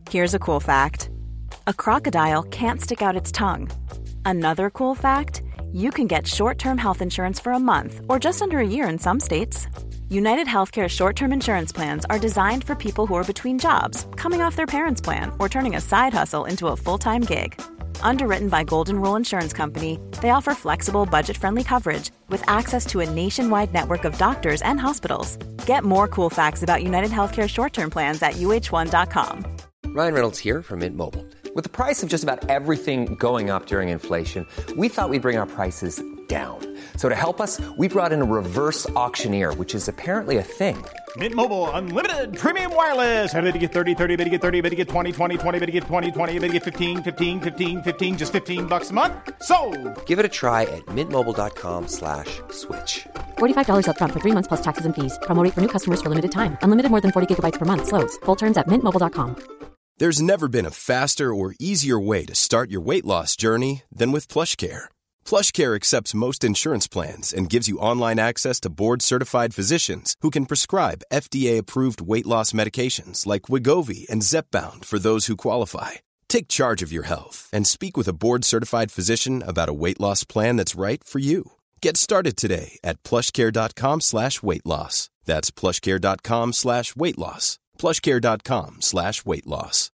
Here's a cool fact. A crocodile can't stick out its tongue. Another cool fact, you can get short-term health insurance for a month or just under a year in some states. United Healthcare short-term insurance plans are designed for people who are between jobs, coming off their parents' plan, or turning a side hustle into a full-time gig. Underwritten by Golden Rule Insurance Company, they offer flexible, budget-friendly coverage with access to a nationwide network of doctors and hospitals. Get more cool facts about United Healthcare short-term plans at uh1.com. Ryan Reynolds here from Mint Mobile. With the price of just about everything going up during inflation, we thought we'd bring our prices down. So to help us, we brought in a reverse auctioneer, which is apparently a thing. Mint Mobile Unlimited Premium Wireless. How to get 30, 30, bit to get 30, bit to get 20, 20, 20, bit to get 20, 20, bit to get 15, 15, 15, 15, just $15 a month? Sold! Give it a try at mintmobile.com/switch. $45 up front for 3 months plus taxes and fees. Promo rate for new customers for limited time. Unlimited more than 40 gigabytes per month. Slows full terms at mintmobile.com. There's never been a faster or easier way to start your weight loss journey than with PlushCare. PlushCare accepts most insurance plans and gives you online access to board-certified physicians who can prescribe FDA-approved weight loss medications like Wegovy and Zepbound for those who qualify. Take charge of your health and speak with a board-certified physician about a weight loss plan that's right for you. Get started today at plushcare.com/weightloss. That's plushcare.com/weightloss. plushcare.com/weightloss.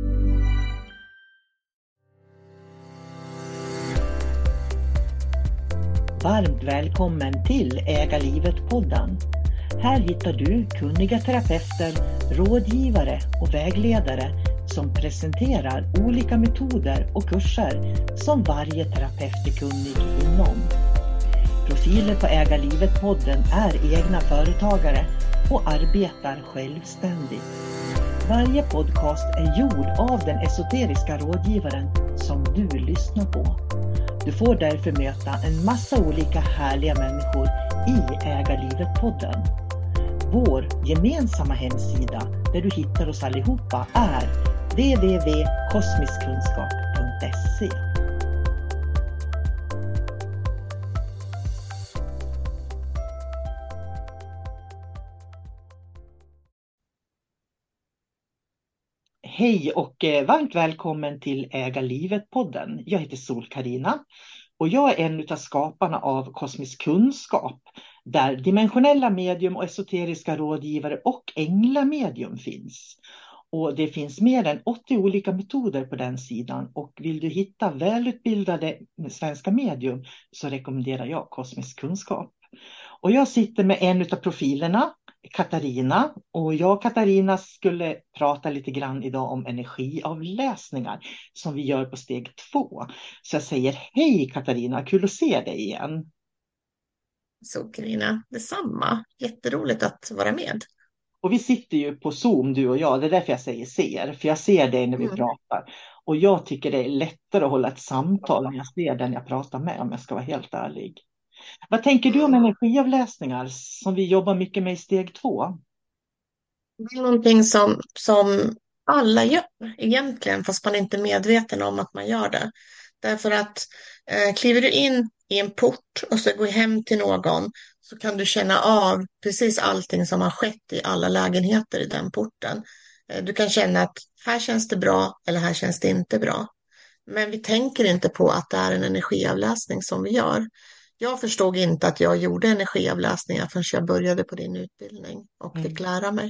Varmt välkommen till Äga livet-podden. Här hittar du kunniga terapeuter, rådgivare och vägledare som presenterar olika metoder och kurser som varje terapeut är kunnig inom. Profiler på Äga livet-podden är egna företagare och arbetar självständigt. Varje podcast är gjord av den esoteriska rådgivaren som du lyssnar på. Du får därför möta en massa olika härliga människor i Äga livet-podden. Vår gemensamma hemsida där du hittar oss allihopa är www.kosmiskkunskap.se. Hej och varmt välkommen till Äga livet-podden. Jag heter Sol-Carina och jag är en av skaparna av Kosmisk kunskap där dimensionella medium och esoteriska rådgivare och änglamedium finns. Och det finns mer än 80 olika metoder på den sidan och vill du hitta välutbildade svenska medium så rekommenderar jag Kosmisk kunskap. Och jag sitter med en av profilerna, Katarina, och jag och Katarina skulle prata lite grann idag om energiavläsningar som vi gör på steg 2. Så jag säger hej Katarina, kul att se dig igen. Så Carina, detsamma. Jätteroligt att vara med. Och vi sitter ju på Zoom du och jag, det är därför jag säger ser, för jag ser dig när vi pratar. Och jag tycker det är lättare att hålla ett samtal när jag ser den jag pratar med, om jag ska vara helt ärlig. Vad tänker du om energiavläsningar som vi jobbar mycket med i steg 2? Det är någonting som alla gör egentligen, fast man inte är medveten om att man gör det. Därför att kliver du in i en port och så går hem till någon så kan du känna av precis allting som har skett i alla lägenheter i den porten. Du kan känna att här känns det bra eller här känns det inte bra. Men vi tänker inte på att det är en energiavläsning som vi gör. Jag förstod inte att jag gjorde energiavläsningar förrän jag började på din utbildning och fick lära mig.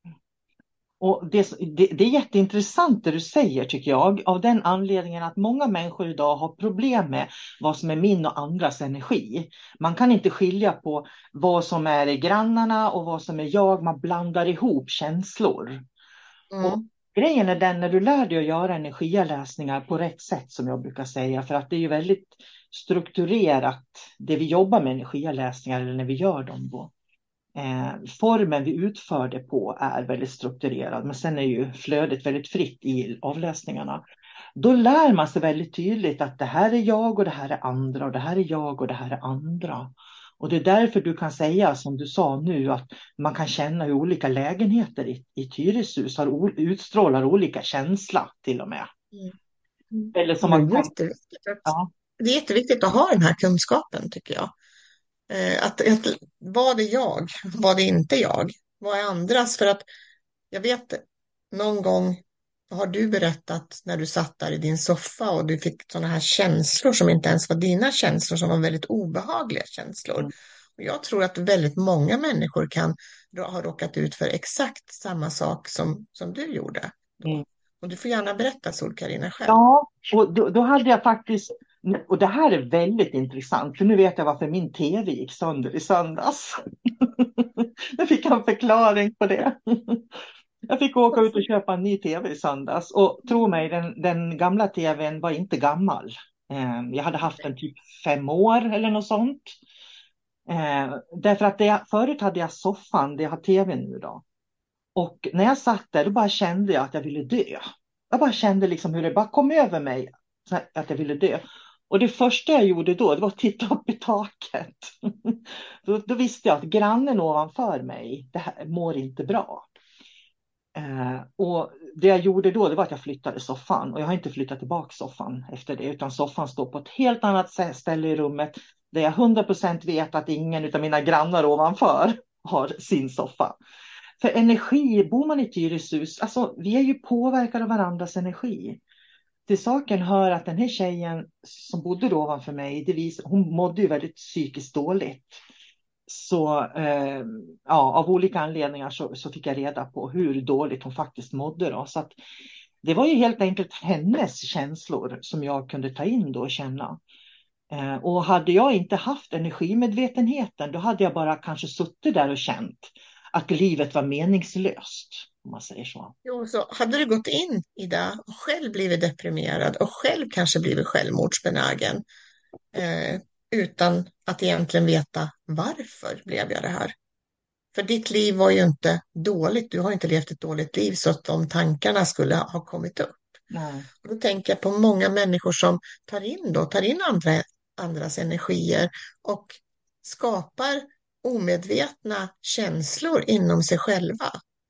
Och det är jätteintressant det du säger tycker jag, av den anledningen att många människor idag har problem med vad som är min och andras energi. Man kan inte skilja på vad som är grannarna och vad som är jag, man blandar ihop känslor. Och grejen är den när du lär dig att göra energiavläsningar på rätt sätt som jag brukar säga, för att det är ju väldigt strukturerat det vi jobbar med energiavläsningar eller när vi gör dem på. Formen vi utför det på är väldigt strukturerad, men sen är ju flödet väldigt fritt i avläsningarna. Då lär man sig väldigt tydligt att det här är jag och det här är andra och det här är jag och det här är andra. Och det är därför du kan säga som du sa nu att man kan känna hur olika lägenheter i Tyrishus utstrålar olika känsla till och med. Eller som man kan... Det är jätteviktigt att ha den här kunskapen tycker jag. Att vad är jag? Vad är inte jag? Vad är andras? För att jag vet någon gång har du berättat när du satt där i din soffa och du fick sådana här känslor som inte ens var dina känslor, som var väldigt obehagliga känslor. Mm. Och jag tror att väldigt många människor kan ha råkat ut för exakt samma sak som du gjorde då. Mm. Och du får gärna berätta, Sol-Carina, själv. Ja, och då hade jag faktiskt, och det här är väldigt intressant, för nu vet jag varför min tv gick sönder i söndags. Jag fick en förklaring på det. Jag fick åka ut och köpa en ny tv i söndags, och tro mig, den gamla tvn var inte gammal. Jag hade haft den typ 5 år eller något sånt. Därför att förut hade jag soffan, det jag har tvn nu då. Och när jag satt där, då bara kände jag att jag ville dö. Jag bara kände liksom hur det bara kom över mig, så att jag ville dö. Och det första jag gjorde då, det var att titta upp i taket. Då visste jag att grannen ovanför mig, det här mår inte bra. Och det jag gjorde då, det var att jag flyttade soffan. Och jag har inte flyttat tillbaka soffan efter det, utan soffan står på ett helt annat ställe i rummet, där jag 100% vet att ingen av mina grannar ovanför har sin soffa. För energi, bor man i ett hyreshus, alltså vi är ju påverkade av varandras energi. Till saken hör att den här tjejen som bodde då ovanför mig, hon mådde ju väldigt psykiskt dåligt. Så av olika anledningar så fick jag reda på hur dåligt hon faktiskt mådde då. Så att det var ju helt enkelt hennes känslor som jag kunde ta in då och känna. Och hade jag inte haft energimedvetenheten, då hade jag bara kanske suttit där och känt att livet var meningslöst, om man säger så. Jo, så hade du gått in i det och själv blivit deprimerad och själv kanske blivit självmordsbenägen, utan att egentligen veta varför blev jag det här. För ditt liv var ju inte dåligt, du har inte levt ett dåligt liv så att de tankarna skulle ha kommit upp. Nej. Och då tänker jag på många människor som tar in andras energier och skapar omedvetna känslor inom sig själva.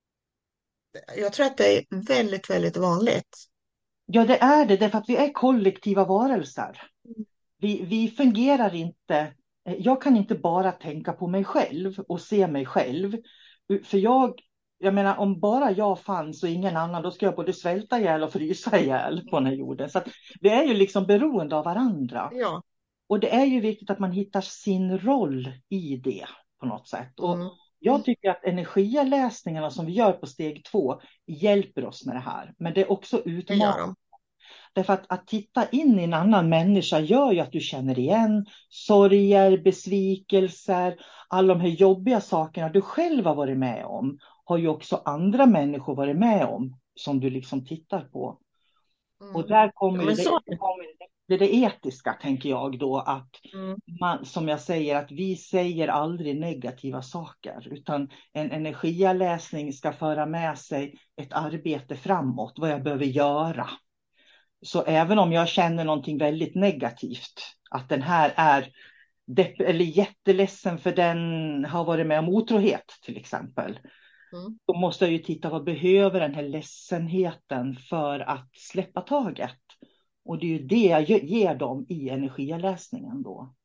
Jag tror att det är väldigt, väldigt vanligt. Ja, det är det, därför att vi är kollektiva varelser. Vi fungerar inte, jag kan inte bara tänka på mig själv och se mig själv. För jag menar, om bara jag fanns och ingen annan, då ska jag både svälta ihjäl och frysa ihjäl på den här jorden. Så att vi är ju liksom beroende av varandra. Ja. Och det är ju viktigt att man hittar sin roll i det på något sätt. Och jag tycker att energiläsningarna som vi gör på steg 2 hjälper oss med det här. Men det är också utmanande. Därför att titta in i en annan människa gör ju att du känner igen sorger, besvikelser, alla de här jobbiga sakerna du själv har varit med om, har ju också andra människor varit med om som du liksom tittar på. Och där kommer det etiska, tänker jag då, att man, som jag säger, att vi säger aldrig negativa saker, utan en energiläsning ska föra med sig ett arbete framåt, vad jag behöver göra. Så även om jag känner någonting väldigt negativt, att den här är eller jätteledsen för den har varit med om otrohet till exempel. Då måste jag ju titta, vad behöver den här ledsenheten för att släppa taget. Och det är ju det jag ger dem i energiavläsningen då.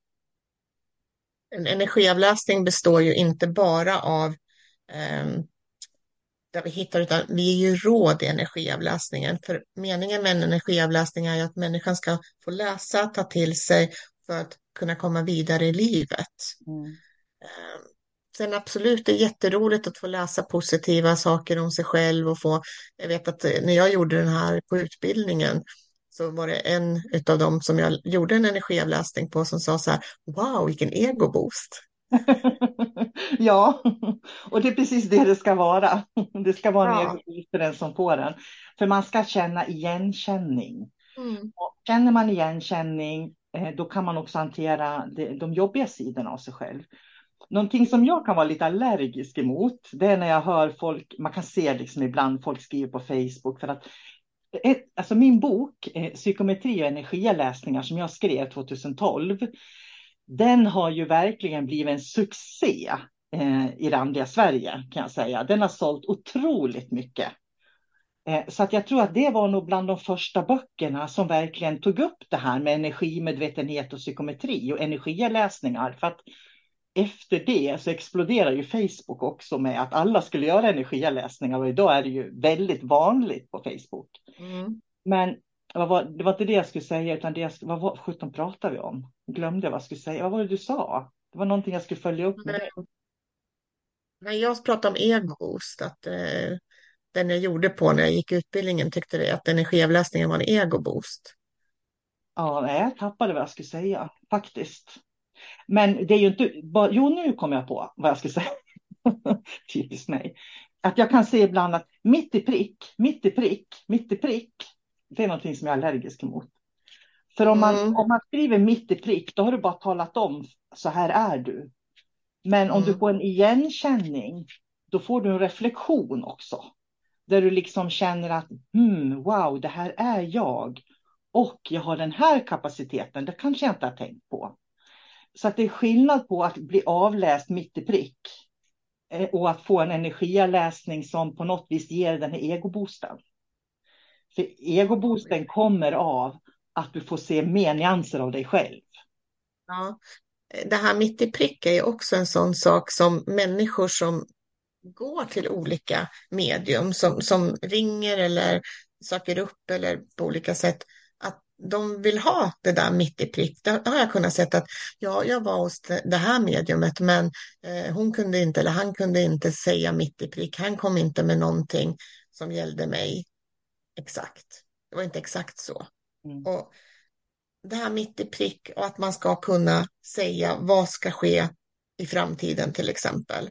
En energiavläsning består ju inte bara av där vi hittar, utan vi ger ju råd i energiavläsningen. För meningen med en energiavläsning är ju att människan ska få läsa, ta till sig för att kunna komma vidare i livet. Sen absolut, det är jätteroligt att få läsa positiva saker om sig själv och jag vet att när jag gjorde den här på utbildningen så var det en av dem som jag gjorde en energiavläsning på som sa så här: wow, vilken egoboost. Ja, och det är precis det ska vara. Det ska vara en egoboost för den som får den. För man ska känna igenkänning. Och känner man igenkänning, då kan man också hantera de jobbiga sidorna av sig själv. Någonting som jag kan vara lite allergisk emot, det är när jag hör folk, man kan se liksom ibland folk skriver på Facebook, för att alltså min bok, Psykometri och energiläsningar, som jag skrev 2012, den har ju verkligen blivit en succé i randiga Sverige, kan jag säga. Den har sålt otroligt mycket. Så att jag tror att det var nog bland de första böckerna som verkligen tog upp det här med energimedvetenhet och psykometri och energiläsningar. För att efter det så exploderar ju Facebook också med att alla skulle göra energiläsningar, och idag är det ju väldigt vanligt på Facebook. Mm. Men det var inte det jag skulle säga, utan vad 17 pratade vi om? Glömde jag vad jag skulle säga. Vad var det du sa? Det var någonting jag skulle följa upp med det. Men jag pratade om egoboost, att den jag gjorde på när jag gick utbildningen tyckte det att energiavläsningen var en egoboost. Ja, nej, jag tappade vad jag skulle säga, faktiskt. Men det är ju inte bara, jo nu kom jag på vad jag skulle säga. Typiskt mig. Att jag kan se ibland att mitt i prick, det är någonting som jag är allergisk emot. För om man skriver mitt i prick, då har du bara talat om, så här är du. Men om du får en igenkänning, då får du en reflektion också. Där du liksom känner att, wow, det här är jag. Och jag har den här kapaciteten, det kanske jag inte har tänkt på. Så att det är skillnad på att bli avläst mitt i prick och att få en energiavläsning som på något vis ger den här egoboosten. För egoboosten kommer av att du får se mer nyanser av dig själv. Ja. Det här mitt i prick är ju också en sån sak som människor som går till olika medium, som ringer eller söker upp eller på olika sätt, att de vill ha det där mitt i prick. Där har jag kunnat se att jag var hos det här mediumet, men hon kunde inte eller han kunde inte säga mitt i prick. Han kom inte med någonting som gällde mig exakt. Det var inte exakt så. Och det här mitt i prick och att man ska kunna säga vad ska ske i framtiden till exempel.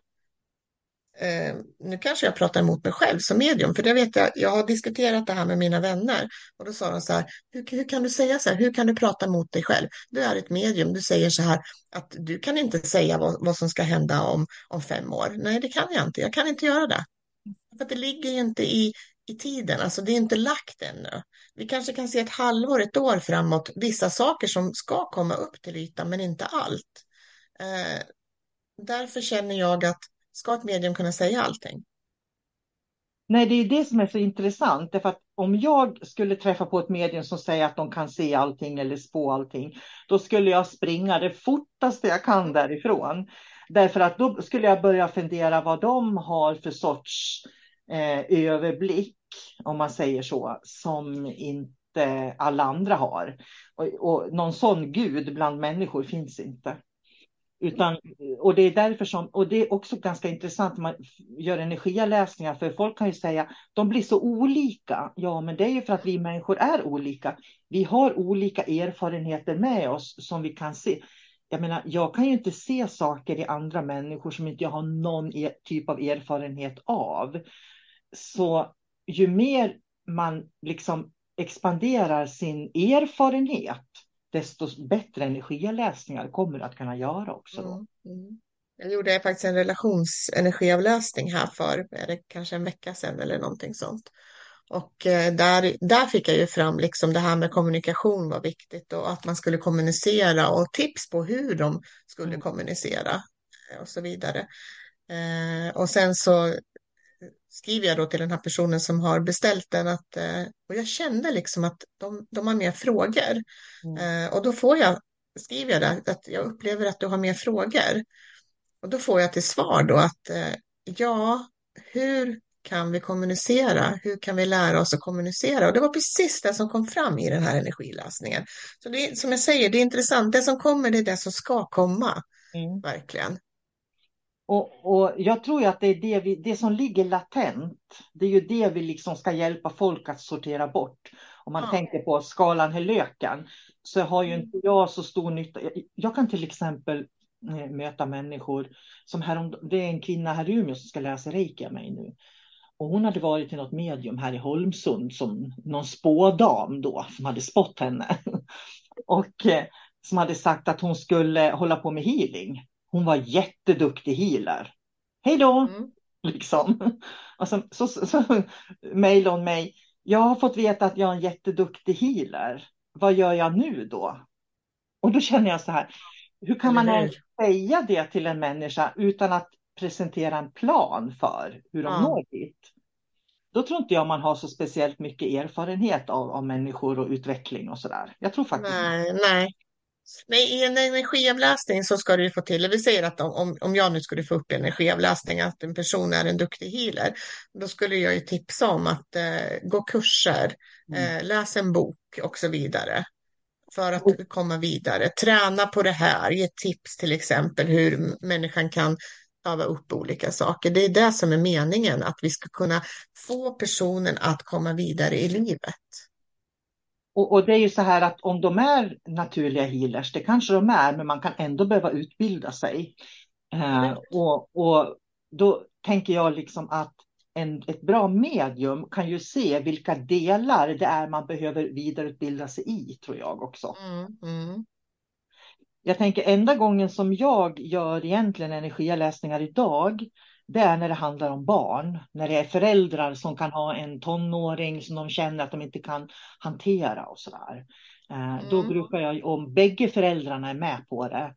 Nu kanske jag pratar emot mig själv som medium, för det vet jag har diskuterat det här med mina vänner och då sa de så här, hur kan du säga så här, hur kan du prata emot dig själv? Du är ett medium, du säger så här att du kan inte säga vad som ska hända om 5 år. Nej, det kan jag kan inte göra det. För att det ligger ju inte i tiden, alltså det är inte lagt ännu. Vi kanske kan se ett halvår, ett år framåt, vissa saker som ska komma upp till ytan, men inte allt. Därför känner jag att ska ett medium kunna säga allting? Nej, det är det som är så intressant. Därför att om jag skulle träffa på ett medium som säger att de kan se allting eller spå allting, då skulle jag springa det fortaste jag kan därifrån. Därför att då skulle jag börja fundera vad de har för sorts överblick, om man säger så, som inte alla andra har. Och någon sån gud bland människor finns inte. Och det är därför och det är också ganska intressant när man gör energiavläsningar, för folk kan ju säga de blir så olika. Ja, men det är ju för att vi människor är olika. Vi har olika erfarenheter med oss som vi kan se. Jag menar, jag kan ju inte se saker i andra människor som inte jag har någon typ av erfarenhet av. Så ju mer man liksom expanderar sin erfarenhet, desto bättre energiavläsningar kommer du att kunna göra också då. Jag gjorde faktiskt en relationsenergiavläsning här för kanske en vecka sedan eller någonting sånt. Och där fick jag ju fram liksom det här med kommunikation var viktigt och att man skulle kommunicera och tips på hur de skulle kommunicera och så vidare. Och sen så skriver jag då till den här personen som har beställt den och jag kände liksom att de har mer frågor. Och då skriver jag där att jag upplever att du har mer frågor. Och då får jag till svar då att hur kan vi kommunicera? Hur kan vi lära oss att kommunicera? Och det var precis det som kom fram i den här energiläsningen. Så det, som jag säger, det är intressant. Det som kommer, det är det som ska komma. Verkligen. Och jag tror ju att det är det som ligger latent. Det är ju det vi liksom ska hjälpa folk att sortera bort. Om man tänker på skalan Helöken, så har ju inte jag så stor nytta. Jag kan till exempel möta människor som det är en kvinna här i Umeå som ska läsa reiki av mig nu. Och hon hade varit till något medium här i Holmsund som någon spådam då som hade spått henne. Och som hade sagt att hon skulle hålla på med healing. Hon var jätteduktig healer. Hej då! Liksom. Och så mejlade hon mig. Jag har fått veta att jag är en jätteduktig healer. Vad gör jag nu då? Och då känner jag så här. Hur kan man ens säga det till en människa utan att presentera en plan för hur de når dit? Då tror inte jag man har så speciellt mycket erfarenhet av människor och utveckling och sådär. Jag tror faktiskt Nej. Nej, i en energiavläsning så ska du få till, vi säger att om jag nu skulle få upp energiavläsning att en person är en duktig healer, då skulle jag ju tipsa om att gå kurser, läsa en bok och så vidare för att komma vidare. Träna på det här, ge tips till exempel hur människan kan öva upp olika saker. Det är det som är meningen, att vi ska kunna få personen att komma vidare i livet. Och det är ju så här att om de är naturliga healers, det kanske de är, men man kan ändå behöva utbilda sig. Och då tänker jag liksom att ett bra medium kan ju se vilka delar det är man behöver vidareutbilda sig i, tror jag också. Jag tänker enda gången som jag gör egentligen energiläsningar idag, det är när det handlar om barn. När det är föräldrar som kan ha en tonåring som de känner att de inte kan hantera och sådär. Då brukar jag, om bägge föräldrarna är med på det,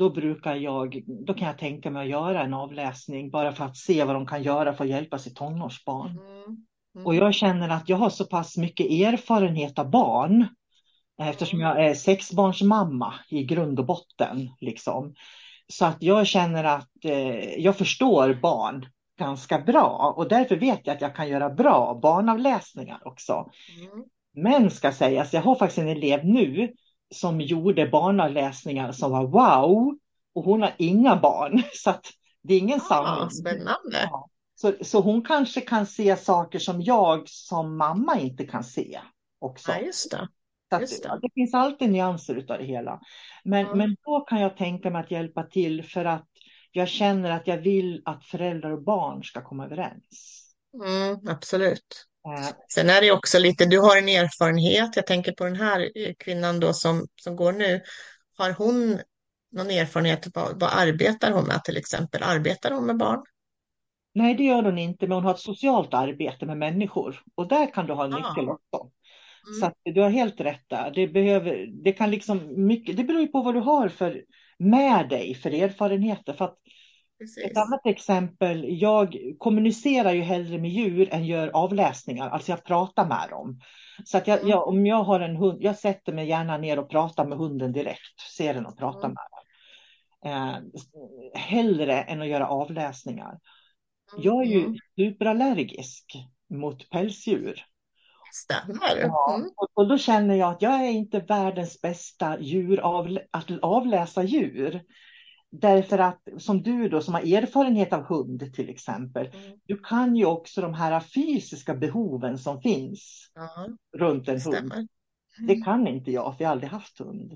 då kan jag tänka mig att göra en avläsning bara för att se vad de kan göra för att hjälpa sitt tonårsbarn. Och jag känner att jag har så pass mycket erfarenhet av barn, eftersom jag är 6-barnsmamma i grund och botten. Liksom. Så att jag känner att jag förstår barn ganska bra. Och därför vet jag att jag kan göra bra barnavläsningar också. Men ska sägas, jag har faktiskt en elev nu som gjorde barnavläsningar som var wow. Och hon har inga barn. Så att det är ingen sanning. Spännande. Ja. Så hon kanske kan se saker som jag som mamma inte kan se också. Ja, just det. Det finns alltid nyanser utav det hela. Men då kan jag tänka mig att hjälpa till, för att jag känner att jag vill att föräldrar och barn ska komma överens. Absolut. Sen är det också lite, du har en erfarenhet. Jag tänker på den här kvinnan då som går nu. Har hon någon erfarenhet? Vad arbetar hon med till exempel? Arbetar hon med barn? Nej, det gör hon inte, men hon har ett socialt arbete med människor. Och där kan du ha en nyckel också. Så att du har helt rätt där. Det kan liksom mycket, det beror ju på vad du har för med dig för erfarenheter. För att ett annat exempel, jag kommunicerar ju hellre med djur än gör avläsningar. Alltså jag pratar med dem. Så att om jag har en hund, jag sätter mig gärna ner och pratar med hunden direkt. Ser den och pratar med den. Hellre än att göra avläsningar. Jag är ju superallergisk mot pälsdjur. Stämmer. Och då känner jag att jag är inte världens bästa att avläsa djur. Därför att som du då som har erfarenhet av hund till exempel. Du kan ju också de här fysiska behoven som finns runt en hund. Det kan inte jag, för jag har aldrig haft hund.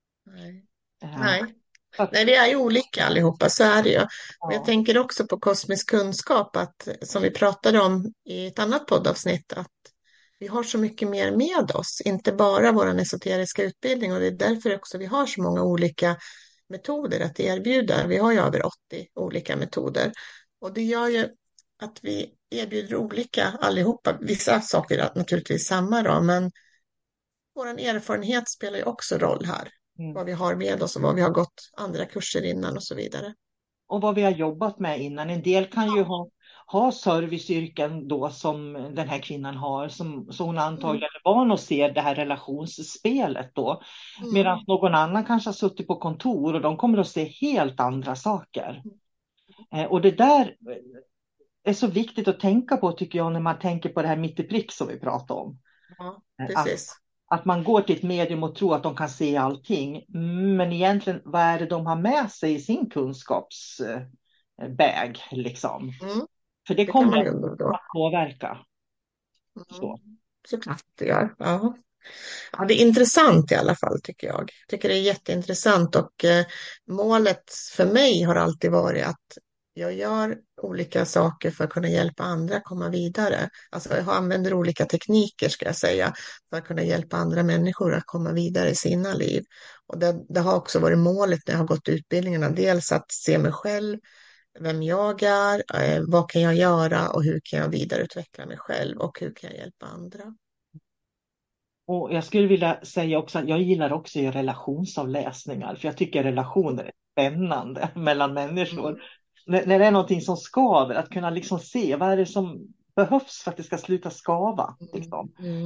Nej, vi är ju olika allihopa, så är det ju. Och jag tänker också på kosmisk kunskap, att, som vi pratade om i ett annat poddavsnitt, att vi har så mycket mer med oss, inte bara vår esoteriska utbildning, och det är därför också vi har så många olika metoder att erbjuda. Vi har ju över 80 olika metoder, och det gör ju att vi erbjuder olika allihopa. Vissa saker är naturligtvis samma då, men vår erfarenhet spelar ju också roll här. Vad vi har med oss och vad vi har gått andra kurser innan och så vidare. Och vad vi har jobbat med innan. En del kan ju ha serviceyrken då som den här kvinnan har. Så hon antagligen är van att se det här relationsspelet då. Medan någon annan kanske har suttit på kontor och de kommer att se helt andra saker. Och det där är så viktigt att tänka på, tycker jag, när man tänker på det här mitt i prick som vi pratade om. Ja, precis. Att man går till ett medium och tror att de kan se allting. Men egentligen, vad är det de har med sig i sin kunskapsbag? Liksom. För det kommer att påverka. Såklart det gör. Ja, det är intressant i alla fall, tycker jag. Jag tycker det är jätteintressant, och målet för mig har alltid varit att jag gör olika saker för att kunna hjälpa andra att komma vidare. Alltså jag använder olika tekniker, ska jag säga, för att kunna hjälpa andra människor att komma vidare i sina liv. Och det har också varit målet när jag har gått utbildningarna. Dels att se mig själv, vem jag är, vad kan jag göra och hur kan jag vidareutveckla mig själv och hur kan jag hjälpa andra. Och jag skulle vilja säga också att jag gillar också relationsavläsningar. För jag tycker relationer är spännande mellan människor. När det är någonting som skaver, att kunna liksom se vad är det som behövs för att det ska sluta skava. Liksom.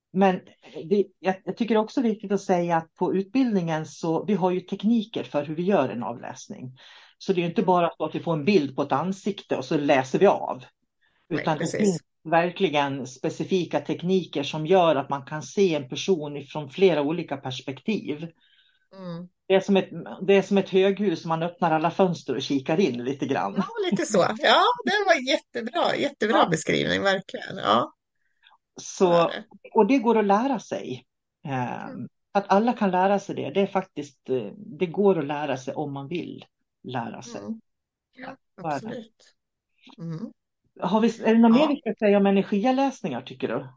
Men jag tycker också det är viktigt att säga att på utbildningen så vi har ju tekniker för hur vi gör en avläsning. Så det är ju inte bara så att vi får en bild på ett ansikte och så läser vi av. Nej, Utan det precis. finns verkligen specifika tekniker som gör att man kan se en person från flera olika perspektiv. Mm. Det är som ett höghus, man öppnar alla fönster och kikar in lite grann. Ja, lite så. Ja, det var jättebra Ja. beskrivning, verkligen. Ja, så är Så, det. och det går att lära sig. Mm. Att alla kan lära sig det. Det är faktiskt, det går att lära sig om man vill lära sig. Mm. Ja, Så är det. absolut. Mm. Är det något mer Ja. vi ska säga om energiläsningar tycker du?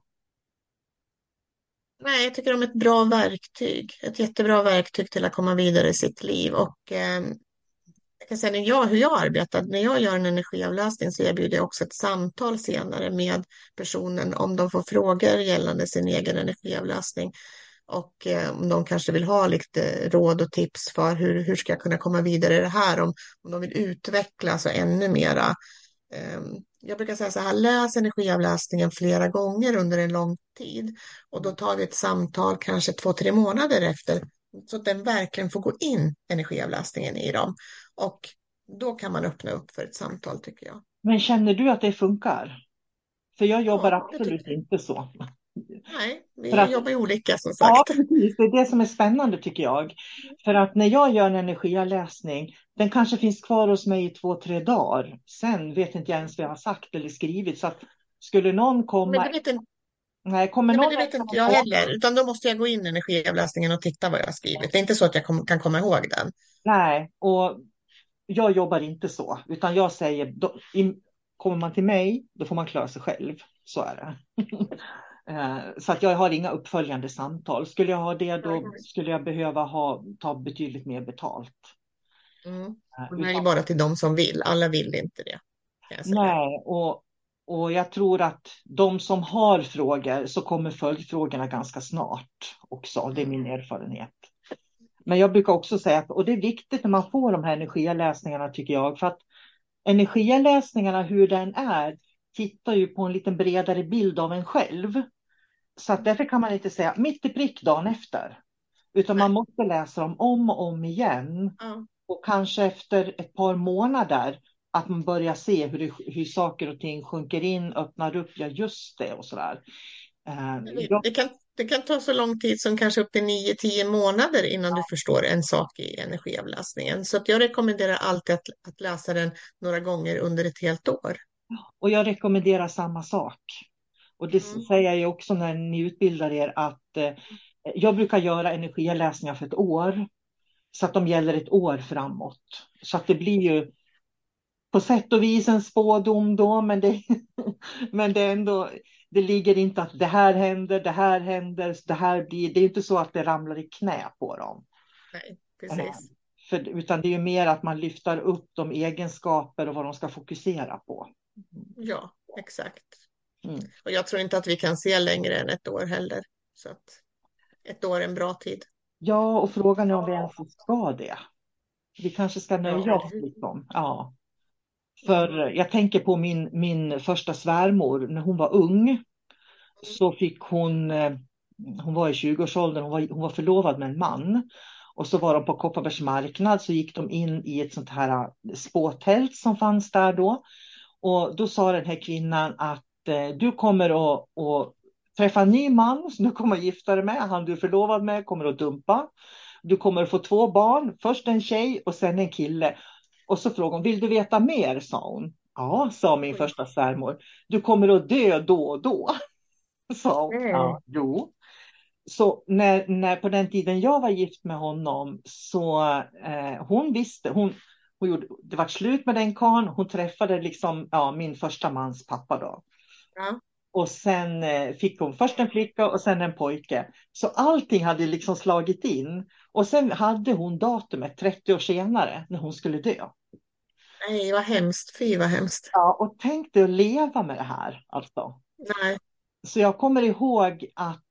Nej, jag tycker de är ett bra verktyg. Ett jättebra verktyg till att komma vidare i sitt liv. Och jag kan säga hur jag arbetar. När jag gör en energiavläsning så erbjuder jag också ett samtal senare med personen om de får frågor gällande sin egen energiavläsning. Och om de kanske vill ha lite råd och tips för hur ska jag kunna komma vidare i det här. Om de vill utveckla så ännu mera. Jag brukar säga så här, läs energiavläsningen flera gånger under en lång tid. Och då tar vi ett samtal kanske 2-3 månader efter. Så att den verkligen får gå in, energiavläsningen i dem. Och då kan man öppna upp för ett samtal tycker jag. Men känner du att det funkar? För jag jobbar Ja, det absolut tycker jag. inte så. Nej, vi För att, jobbar ju olika som ja, sagt. precis. Det är det som är spännande tycker jag. För att när jag gör en energiavläsning, den kanske finns kvar hos mig i 2-3 dagar. Sen vet inte jag ens vad jag har sagt eller skrivit. Så att skulle någon Men komma... det vet inte, Nej, kommer nej, men någon... det vet inte jag heller. Utan då måste jag gå in i energiavläsningen och titta vad jag har skrivit. Det är inte så att jag kan komma ihåg den. Nej, och jag jobbar inte så. Utan jag säger, kommer man till mig, då får man klara sig själv. Så är det. Så att jag har inga uppföljande samtal. Skulle jag ha det, då skulle jag behöva ta betydligt mer betalt. Mm. Och det här är bara till de som vill. Alla vill inte det, kan jag säga. Nej, och jag tror att de som har frågor så kommer följdfrågorna ganska snart också. Det är min erfarenhet. Men jag brukar också säga att, och det är viktigt när man får de här energiläsningarna tycker jag, för att energiläsningarna hur den är tittar ju på en lite bredare bild av en själv. Så att därför kan man inte säga mitt i prick dagen efter. Utan man måste läsa dem om och om igen. Ja. Och kanske efter ett par månader att man börjar se hur saker och ting sjunker in, öppnar upp, ja just det och sådär. Det kan ta så lång tid som kanske upp till 9-10 månader innan du förstår en sak i energiavläsningen. Så att jag rekommenderar alltid att läsa den några gånger under ett helt år. Och jag rekommenderar samma sak. Och det säger jag ju också när ni utbildar er att jag brukar göra energiläsningar för ett år. Så att de gäller ett år framåt. Så att det blir ju på sätt och vis en spådom då. Men det är ändå, det ligger inte att det här händer, det här blir. Det är inte så att det ramlar i knä på dem. Nej, precis. Utan det är ju mer att man lyfter upp de egenskaper och vad de ska fokusera på. Ja, exakt. Mm. Och jag tror inte att vi kan se längre än ett år heller. Så att ett år är en bra tid. Ja, och frågan är om vi ens ska det. Vi kanske ska nöja Ja. oss liksom. Ja. För jag tänker på min första svärmor när hon var ung. Så fick hon var i 20-årsåldern, hon var förlovad med en man. Och så var de på Kopparbergs marknad, så gick de in i ett sånt här spåtält som fanns där då. Och då sa den här kvinnan att du kommer att träffa en ny man som du kommer att gifta dig med. Han du är förlovad med kommer att dumpa. Du kommer att få 2 barn, först en tjej och sen en kille. Och så frågade hon, vill du veta mer, sa hon. Ja, sa min första svärmor. Du kommer att dö då och då. Sa hon. Ja, jo. Så när på den tiden jag var gift med honom så hon visste, hon gjorde, det var slut med den karln, hon träffade liksom min första mans pappa då. Ja. Och sen fick hon först en flicka och sen en pojke. Så allting hade liksom slagit in. Och sen hade hon datumet 30 år senare när hon skulle dö. Nej, vad hemskt. Fy, vad hemskt. Ja, och tänkte att leva med det här alltså. Nej. Så jag kommer ihåg att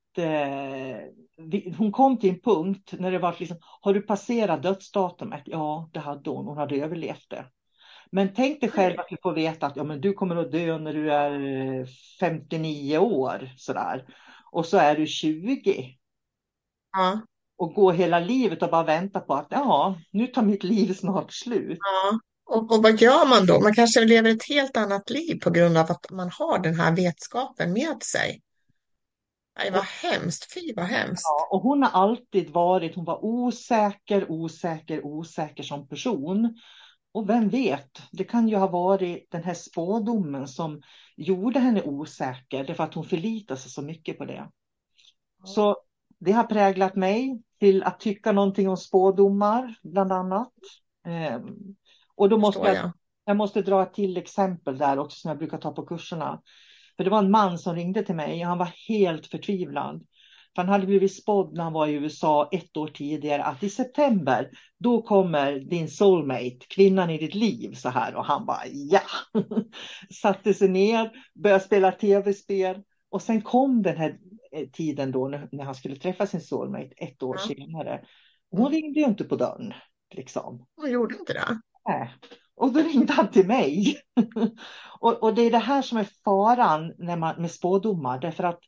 hon kom till en punkt när det var liksom, har du passerat dödsdatumet? Ja, det hade hon. Hon hade överlevt det. Men tänk dig själv att du får veta att men du kommer att dö när du är 59 år. Sådär. Och så är du 20. Ja. Och gå hela livet och bara vänta på att nu tar mitt liv snart slut. Ja. Och vad gör man då? Man kanske lever ett helt annat liv på grund av att man har den här vetskapen med sig. Nej, vad hemskt. Fy, vad hemskt. Ja, och hon har alltid varit, hon var osäker som person. Och vem vet, det kan ju ha varit den här spådomen som gjorde henne osäker. Därför att hon förlitar sig så mycket på det. Så det har präglat mig till att tycka någonting om spådomar, bland annat. Och då måste jag måste dra ett till exempel där också som jag brukar ta på kurserna. För det var en man som ringde till mig och han var helt förtvivlad. För han hade blivit spådd när han var i USA 1 år tidigare att i september då kommer din soulmate, kvinnan i ditt liv så här. Och han bara satte sig ner, började spela tv-spel. Och sen kom den här tiden då när han skulle träffa sin soulmate 1 år senare. Hon ringde ju inte på dörren liksom. Hon gjorde inte det? Nej. Och då ringde han till mig. och det är det här som är faran med spådomar. Därför att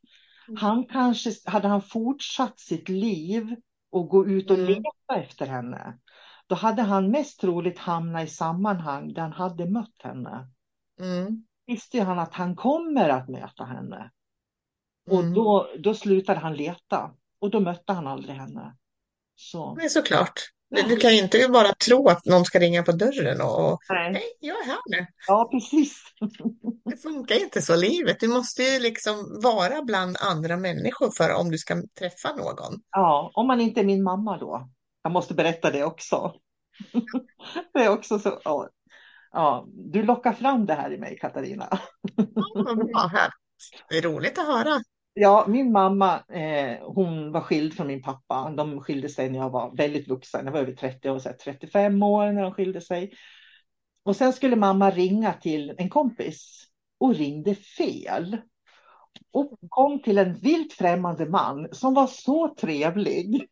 hade han fortsatt sitt liv och gå ut och leta efter henne. Då hade han mest troligt hamnat i sammanhang där han hade mött henne. Visste ju han att han kommer att möta henne. Och då slutade han leta. Och då mötte han aldrig henne. Så. Men såklart. Du kan ju inte bara tro att någon ska ringa på dörren och hej, jag är här nu. Ja, precis. Det funkar inte så livet. Du måste ju liksom vara bland andra människor för om du ska träffa någon. Ja, om man inte är min mamma då. Jag måste berätta det också. Det är också så. Ja, du lockar fram det här i mig, Katarina. Ja, bra här. Det är roligt att höra. Ja, min mamma, hon var skild från min pappa. De skilde sig när jag var väldigt vuxen. Jag var över 30 år, 35 år när de skilde sig. Och sen skulle mamma ringa till en kompis och ringde fel. Och kom till en vilt främmande man som var så trevlig.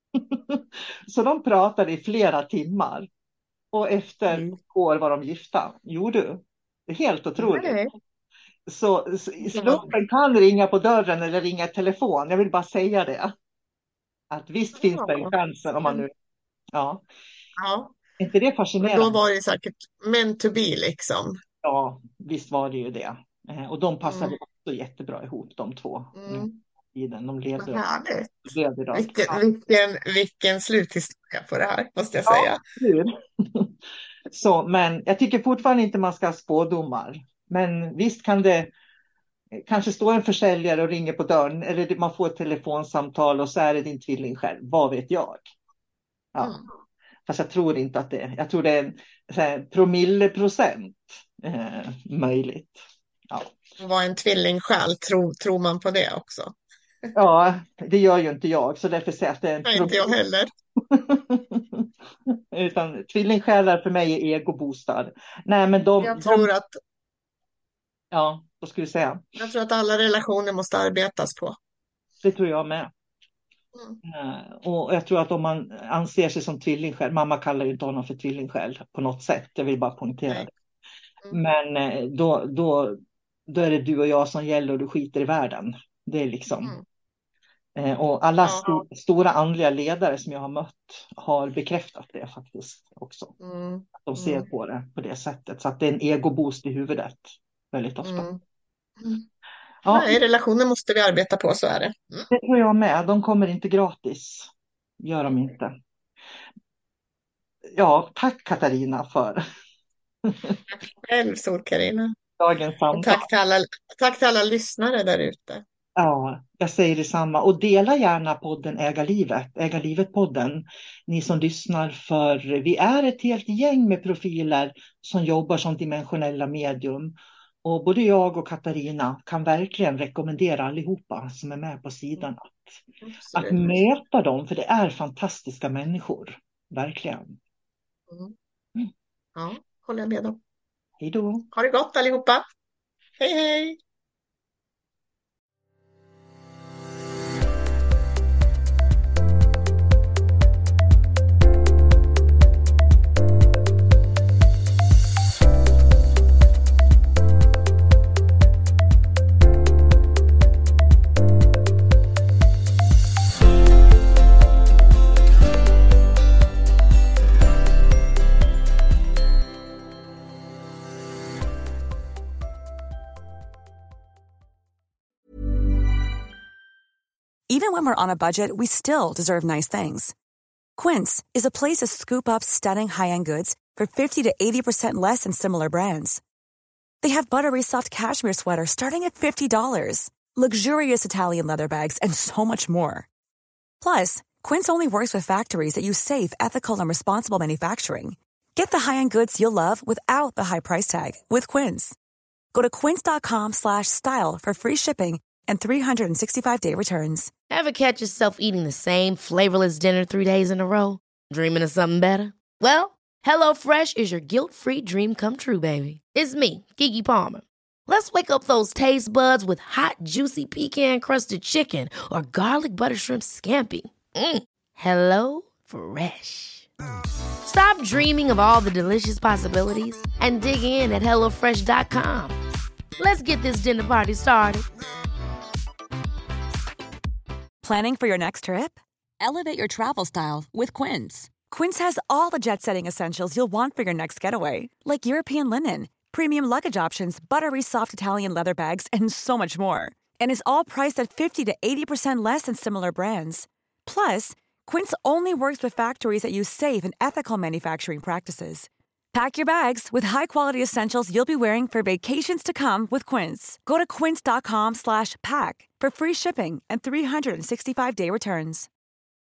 Så de pratade i flera timmar. Och efter år var de gifta. Jo du, det är helt otroligt. Nej. Så slumpen kan ringa på dörren eller ringa i telefon. Jag vill bara säga det. Att visst finns det en chans om man nu... Ja. Är inte det fascinerande? Men då var det säkert meant to be liksom. Ja, visst var det ju det. Och de passade också jättebra ihop, de två. De levde vilken sluthistoria på det här, måste jag säga. Så, men jag tycker fortfarande inte man ska ha spådomar. Men visst kan det kanske stå en försäljare och ringer på dörren. Eller man får ett telefonsamtal och så är det din tvilling själv. Vad vet jag? Ja. Fast jag tror inte att jag tror det är en promilleprocent möjligt. Ja. Vad en tvilling själv, tror man på det också? Ja, det gör ju inte jag. Så därför säger jag att det är en Nej, inte jag heller. Utan tvillingsjälar för mig är egoboostad. Nej, men jag tror att... Ja, vad skulle du säga? Jag tror att alla relationer måste arbetas på. Det tror jag med. Och jag tror att om man anser sig som tvillingsjäl, mamma kallar ju inte honom för tvillingsjäl på något sätt. Jag vill bara poängtera det. Men då är det du och jag som gäller och du skiter i världen. Det är liksom... Och alla stora andliga ledare som jag har mött har bekräftat det faktiskt också. Att de ser på det på det sättet. Så att det är en egoboost i huvudet väldigt ofta. Ja. Nej, relationer måste vi arbeta på, så är det. Det tror jag med. De kommer inte gratis. Gör de inte. Ja, tack Katarina för... Tack själv, Sol-Carina. Dagens samtal. Tack till alla lyssnare där ute. Ja, jag säger detsamma. Och dela gärna podden Äga livet-podden. Ni som lyssnar, för vi är ett helt gäng med profiler som jobbar som dimensionella medium. Och både jag och Katarina kan verkligen rekommendera allihopa som är med på sidan att möta dem. För det är fantastiska människor. Verkligen. Ja, håller jag med om. Hej då. Ha det gott allihopa. Hej hej. when we're on a budget, we still deserve nice things. Quince is a place to scoop up stunning high-end goods for 50 to 80% less than similar brands. They have buttery soft cashmere sweaters starting at $50, luxurious Italian leather bags, and so much more. Plus, Quince only works with factories that use safe, ethical, and responsible manufacturing. Get the high-end goods you'll love without the high price tag with Quince. Go to quince.com/style for free shipping and 365-day returns. Ever catch yourself eating the same flavorless dinner 3 days in a row? Dreaming of something better? Well, HelloFresh is your guilt-free dream come true, baby. It's me, Keke Palmer. Let's wake up those taste buds with hot, juicy pecan-crusted chicken or garlic butter shrimp scampi. Hello Fresh. Stop dreaming of all the delicious possibilities and dig in at HelloFresh.com. Let's get this dinner party started. Planning for your next trip? Elevate your travel style with Quince. Quince has all the jet-setting essentials you'll want for your next getaway, like European linen, premium luggage options, buttery soft Italian leather bags, and so much more. And is all priced at 50 to 80% less than similar brands. Plus, Quince only works with factories that use safe and ethical manufacturing practices. Pack your bags with high-quality essentials you'll be wearing for vacations to come with Quince. Go to quince.com/pack for free shipping and 365-day returns.